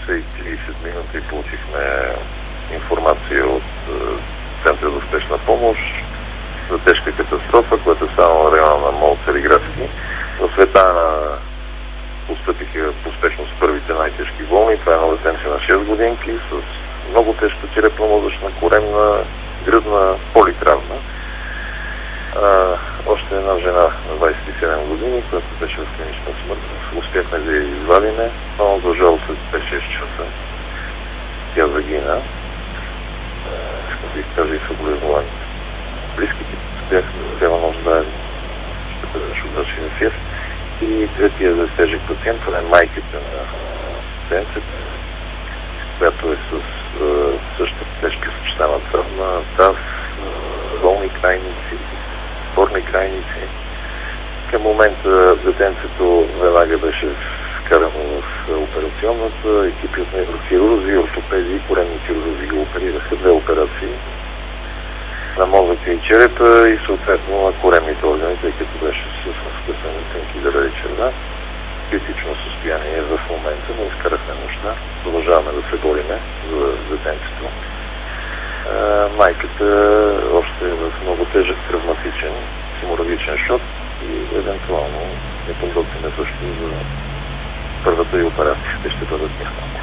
10:30 минути получихме информация от Центъра за спешна помощ за тежка катастрофа, която е само на района на МОЛ Цариградски. В Светана постъпиха по спешност първите най-тежки болни. Това е едно детенце на 6 годинки с много тежка черепно-мозъчна, коремна, гръдна, политравма. Още една жена на 27 години, която беше в клинична смърт. Успяхме да я извадиме, но за жал след 5-6 часа тя загина. Искам да изкажа и съболезнования. Близките бяха цяла нощ заедно. Ще бъдеш удачен ефир. И третия за тежък пациент, това е майката на пациентите, която е с същата тежка съчетана травма, таз, долни крайници, горни крайници. Към момента детенцето веднага беше вкарано в операционната, екипи от неврохирурзи, ортопеди и коремни хирурзи го оперираха, 2 операции на мозъка и черепа и съответно на коремните органи, тъй като беше с скъсани тънки дърви черна. Критично състояние в момента, но изкарахме нощта. Продължаваме да се бориме за детенцето. Майката още е в много тежък травматичен хеморагичен шок и евентуално е подготвена също за първата и операция. Те ще бъдат няколко.